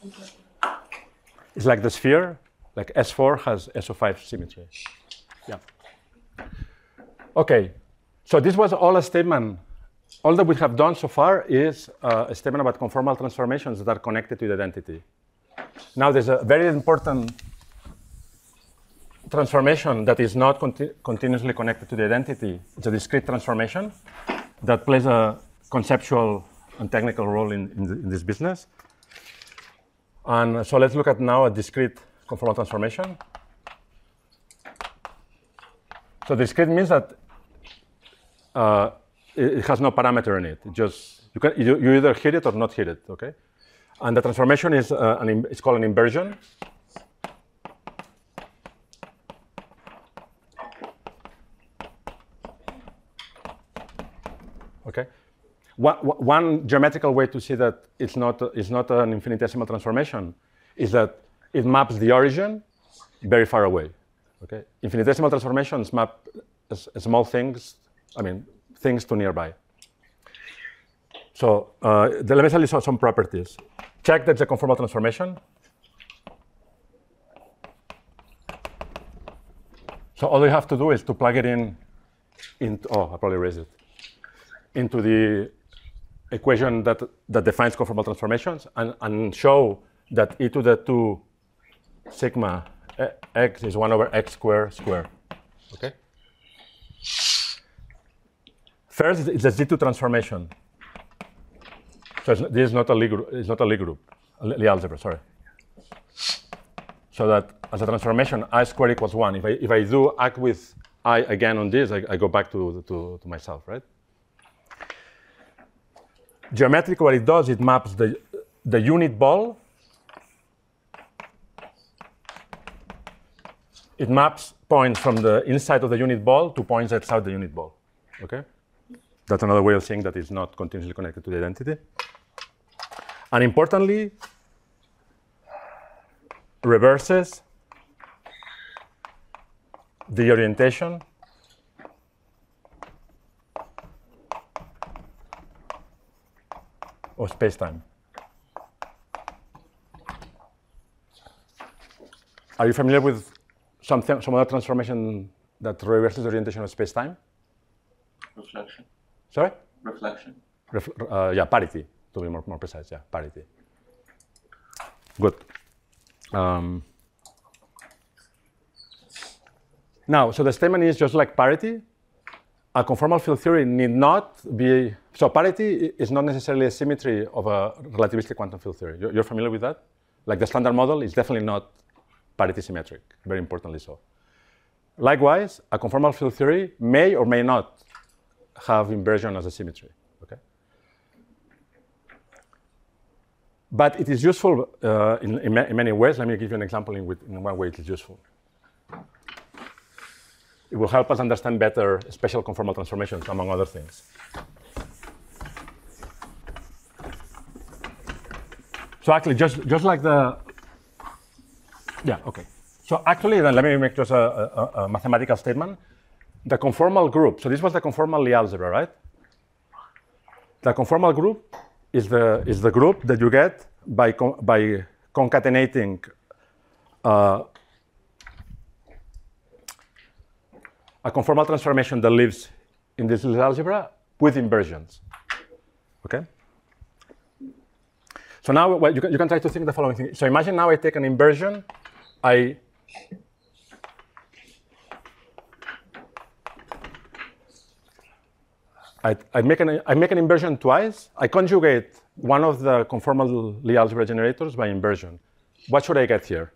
It's like the sphere, like S four has S O five symmetry. Yeah. Okay, so this was all a statement. All that we have done so far is uh, a statement about conformal transformations that are connected to the identity. Now there's a very important transformation that is not conti continuously connected to the identity. It's a discrete transformation that plays a conceptual and technical role in, in, the, in this business. And so let's look at now a discrete conformal transformation. So discrete means that uh, it, it has no parameter in it. It just you can you, you either hit it or not hit it. Okay, and the transformation is uh, an it's called an inversion. Okay, one, one geometrical way to see that it's not it's not an infinitesimal transformation is that it maps the origin very far away. Okay, infinitesimal transformations map s small things, I mean, things to nearby. So uh, the, let me tell you some properties. Check that's a conformal transformation. So all you have to do is to plug it in, into, oh, I'll probably raise it, into the equation that, that defines conformal transformations and, and show that e to the two sigma x is one over x squared squared, okay? First, it's a Z two transformation. So it's, this is not a Lie group, it's not a Lie group, a Lie algebra, sorry. So that as a transformation, I squared equals one. If I, if I do act with I again on this, I, I go back to, to, to myself, right? Geometrically, what it does, it maps the, the unit ball. It maps points from the inside of the unit ball to points outside the unit ball, okay? That's another way of saying that it's not continuously connected to the identity. And importantly, reverses the orientation of space-time. Are you familiar with something, some other transformation that reverses the orientation of space-time? Reflection. Sorry? Reflection. Ref, uh, yeah, parity, to be more, more precise, yeah, parity. Good. Um, now, so the statement is just like parity, a conformal field theory need not be, so parity is not necessarily a symmetry of a relativistic quantum field theory. You're, you're familiar with that? Like the standard model is definitely not parity symmetric, very importantly so. Likewise, a conformal field theory may or may not have inversion as a symmetry, okay? But it is useful uh, in, in, ma in many ways. Let me give you an example in, with, in one way it is useful. It will help us understand better special conformal transformations, among other things. So actually, just, just like the, yeah, okay. So actually, then let me make just a, a, a mathematical statement. The conformal group, so this was the conformal Lie algebra, right? The conformal group is the, is the group that you get by, con by concatenating uh, a conformal transformation that lives in this Lie algebra with inversions, okay? So now well, you, can, you can try to think the following thing. So imagine now I take an inversion, I I, I, make an, I make an inversion twice. I conjugate one of the conformal Lie algebra generators by inversion. What should I get here?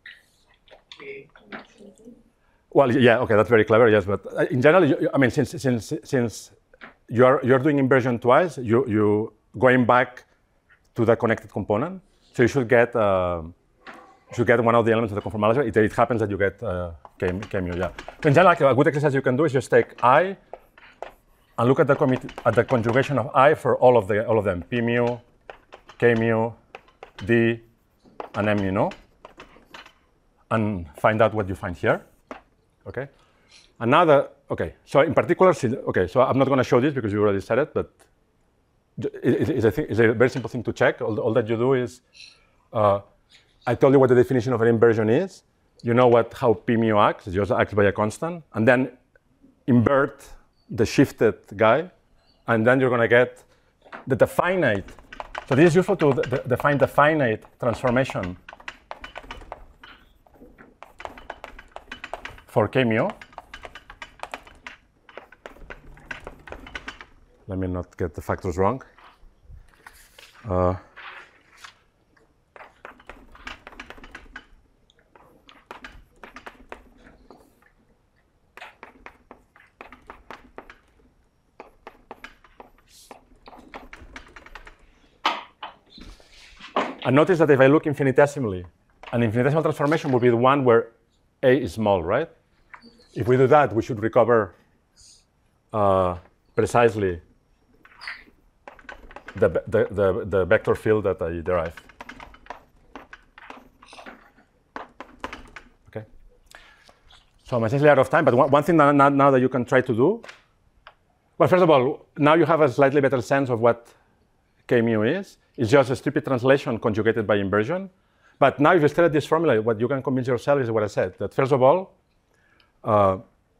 Well, yeah, okay, that's very clever, yes. But in general, you, I mean, since, since, since you're, you're doing inversion twice, you, you going back to the connected component. So you should get, uh, you should get one of the elements of the conformal algebra. It, it happens that you get uh, K, K mu, yeah. So in general, a good exercise you can do is just take I, and look at the, at the conjugation of I for all of, the, all of them, P mu, K mu, D, and M mu, no? And find out what you find here, okay? Another, okay, so in particular, okay, so I'm not going to show this because you already said it, but it, it's, a thing, it's a very simple thing to check. All, all that you do is, uh, I told you what the definition of an inversion is. You know what how P mu acts, it just acts by a constant, and then invert the shifted guy, and then you're going to get the, the finite. So this is useful to the, the, define the finite transformation for K mu. Let let me not get the factors wrong. Uh, And notice that if I look infinitesimally, an infinitesimal transformation would be the one where A is small, right? If we do that, we should recover uh, precisely the, the, the, the vector field that I derive. Okay. So I'm essentially out of time, but one, one thing now, now that you can try to do, well, first of all, now you have a slightly better sense of what K mu is. It's just a stupid translation conjugated by inversion. But now if you study this formula, what you can convince yourself is what I said, that first of all, uh,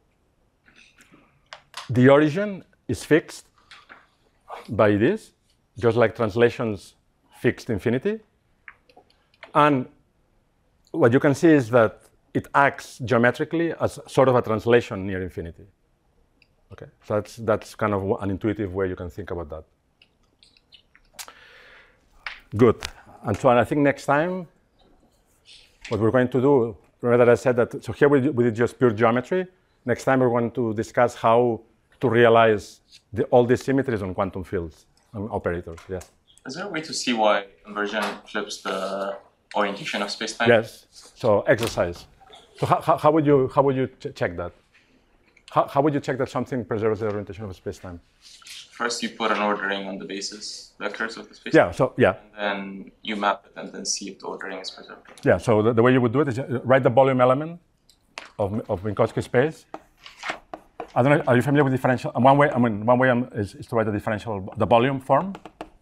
the origin is fixed by this, just like translations fixed infinity. And what you can see is that it acts geometrically as sort of a translation near infinity. Okay, so that's, that's kind of an intuitive way you can think about that. Good. And so I think next time, what we're going to do, remember that I said that, so here we, we did just pure geometry. Next time we're going to discuss how to realize the, all these symmetries on quantum fields and operators, yes. Is there a way to see why inversion flips the orientation of space-time? Yes, so exercise. So how, how, how would you, how would you ch check that? How, how would you check that something preserves the orientation of space-time? First, you put an ordering on the basis vectors of the space. Yeah. So yeah. And then you map it and then see if the ordering is preserved. Yeah. So the, the way you would do it is write the volume element of of Minkowski space. I don't know. Are you familiar with differential? One way. I mean, one way is, is to write the differential, the volume form,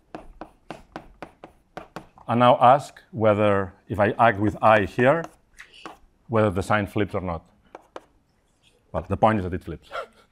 and now ask whether if I act with I here, whether the sign flips or not. Well, the point is that it flips.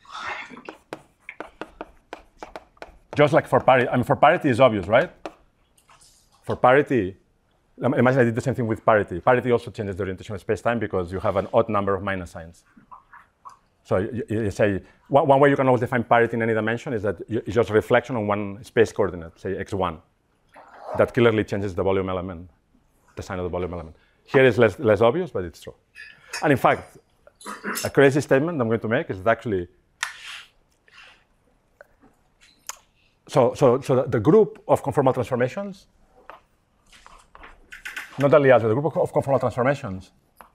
Just like for parity, I mean, for parity is obvious, right? For parity, imagine I did the same thing with parity. Parity also changes the orientation of space-time because you have an odd number of minus signs. So you, you say, one, one way you can always define parity in any dimension is that you, it's just a reflection on one space coordinate, say x one. That clearly changes the volume element, the sign of the volume element. Here is less, less obvious, but it's true. And in fact, a crazy statement I'm going to make is that actually, So, so, so the group of conformal transformations, not the Liazo, the group of conformal transformations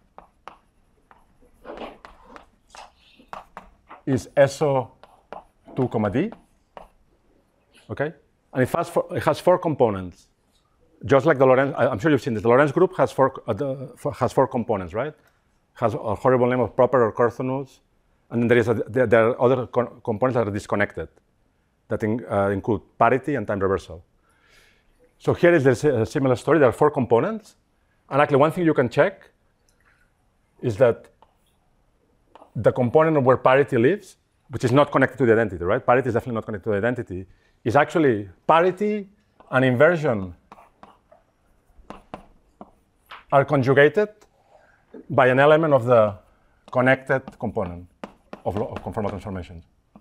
is S O two comma D, okay? And it has four, it has four components, just like the Lorentz. I'm sure you've seen this. The Lorentz group has four uh, the, has four components, right? Has a horrible name of proper or Corthanus, and then there is a, there, there are other co components that are disconnected, that in, uh, include parity and time reversal. So here is a similar story. There are four components. And actually, one thing you can check is that the component of where parity lives, which is not connected to the identity, right? Parity is definitely not connected to the identity, is actually parity and inversion are conjugated by an element of the connected component of, of conformal transformations.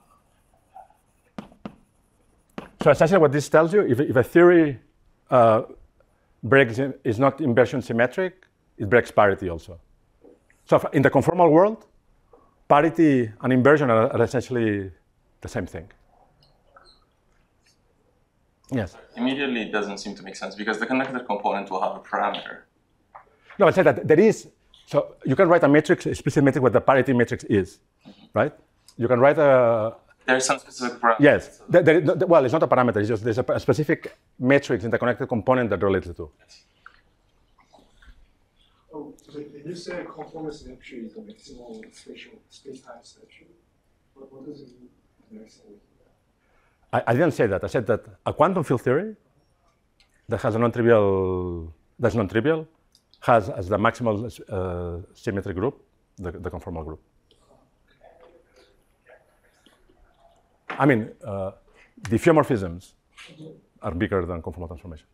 So essentially what this tells you, if, if a theory uh, breaks in, is not inversion symmetric, it breaks parity also. So in the conformal world, parity and inversion are, are essentially the same thing. Yes? Immediately it doesn't seem to make sense because the connected component will have a parameter. No, I said that there is, so you can write a matrix, explicit matrix, what the parity matrix is, right? You can write a, There's some specific parameter. yes. There, there, well, it's not a parameter. It's just there's a, a specific matrix in the connected component that relates to. Oh, so when you say conformal symmetry is the maximal spatial space-time symmetry, what, what does it mean? I, I didn't say that. I said that a quantum field theory that has a non-trivial, that's non-trivial, has as the maximal uh, symmetry group, the, the conformal group. I mean, uh, diffeomorphisms are bigger than conformal transformations.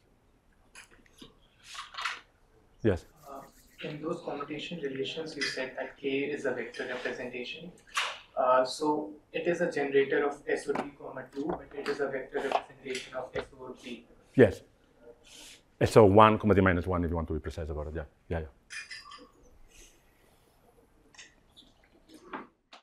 Yes? Uh, in those commutation relations, you said that K is a vector representation. Uh, so it is a generator of S O D comma two, but it is a vector representation of S O D. Yes. So one comma d minus one if you want to be precise about it. Yeah, yeah, yeah.